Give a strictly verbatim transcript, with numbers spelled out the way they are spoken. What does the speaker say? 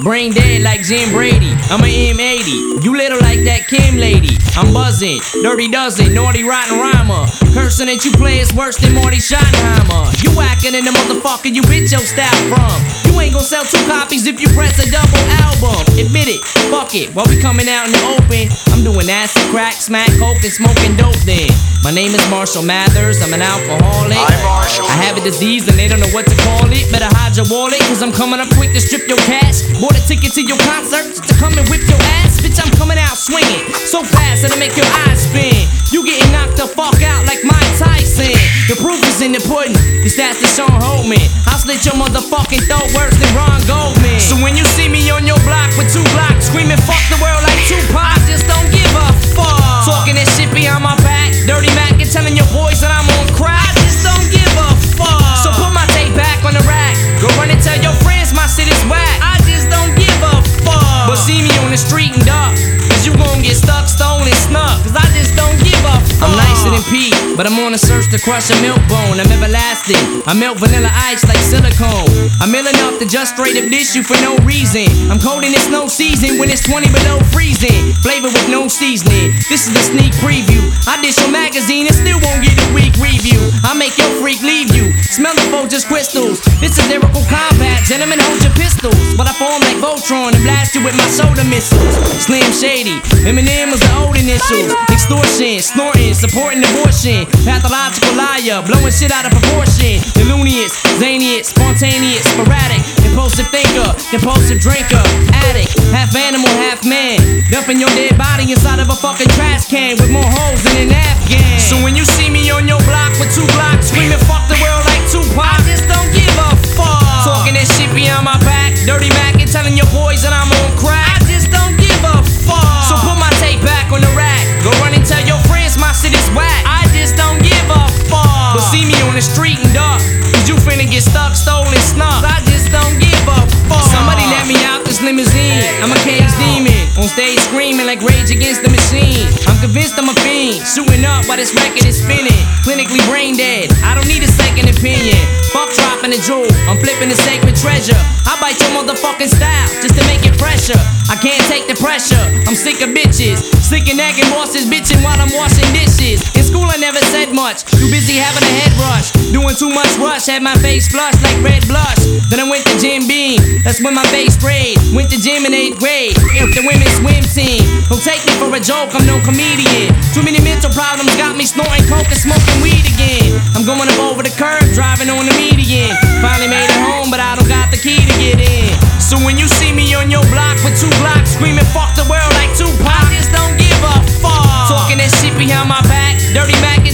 brain dead like Jim Brady. I'm a M eighty, you little like that Kim lady. I'm buzzing, dirty dozen, naughty rotten rhymer. Cursing that you play is worse than Marty Schottenheimer. You whacking in the motherfucker you bitch your style from. You ain't gon' sell two copies if you press a double album. Admit it, fuck it, while we coming out in the open. I'm doing acid, crack, smack, coke, and smoking dope then. My name is Marshall Mathers, I'm an alcoholic. I'm Marshall. I have a disease and they don't know what to call it. Better hide your wallet, cause I'm coming up quick to strip your cash. Bought a ticket to your concert just to come and whip your ass. Bitch, I'm coming out swinging so fast that'll make your eyes spin. You getting knocked the fuck out like Mike Tyson. The proof is in the pudding, the stats that Sean Holman. I'll slit your motherfucking throat worse than Ron Goldman. So when you see me on your block with two blocks screaming fuck the world like Tupac, I just don't give a fuck. Talking that shit behind my back, dirty Mac and telling your boys that I'm on crack, I just don't give a fuck. So put my tape back on the rack, go run and tell your friends my shit is whack, I just don't give a fuck. But see me on the street and duck, cause you gon' get stuck, stolen, snuck, cause I just don't give a fuck. I'm nicer than Pete, but I'm on a search to crush a milk bone. I'm everlasting, I melt vanilla ice like silicone. I'm ill enough to just straight up dish you for no reason. I'm cold in it's no season when it's twenty below freezing. Flavor with no seasoning, this is the sneak preview. I dish your magazine and still won't get a weak review. I make your freak leave you, smell the Folgers crystals. This is lyrical combat, gentlemen hold your pistols. But I form like Voltron and blast you with my soda missiles. Slim Shady, Eminem was the old initials. Extortion, snorting, supporting abortion. Pathological liar, blowing shit out of proportion. Illumious, zanious, spontaneous, sporadic. Impulsive thinker, compulsive drinker. Addict, half animal, half man. Dumping your dead body inside of a fucking trash can with more holes than an Afghan. So when you see me on your block with two blocks screaming fuck the world like Tupac, I just don't give a fuck. Talking that shit behind my back, dirty Mac and telling your boys that I'm on crack, I just don't give a fuck. So put my tape back on the rack, go run and tell your friends my shit is whack, I just don't give a fuck. But see me on the street and duck, cause you finna get stuck, stolen, snuck, I just don't give a fuck. Somebody let me out this limousine, I'm a cage demon, on stage screaming like Rage Against the Machine. I'm convinced I'm a fiend, shooting up while this record is spinning. Clinically brain dead, I don't need a second opinion. Fuck dropping a jewel, I'm flipping the sacred treasure. I bite your motherfucking style just to make it fresher. I can't take the pressure, I'm sick of bitches, sick of nagging bosses bitching while I'm washing dishes. In school I never said much, too busy having a head rush, doing too much rush, had my face flushed like red blush. Then I went to Jim Beam, that's when my face sprayed. Went to gym in eighth grade, if the women's swim team. Don't take me for a joke, I'm no comedian. Too many mental problems got me snorting coke and smoking weed again. I'm going up over the curb, driving on the median. Finally made it home, but I don't got the key to get in. So when you see me on your block with two blocks screaming fuck the world like Tupac, I just don't give a fuck. Talking that shit behind my back, dirty Mac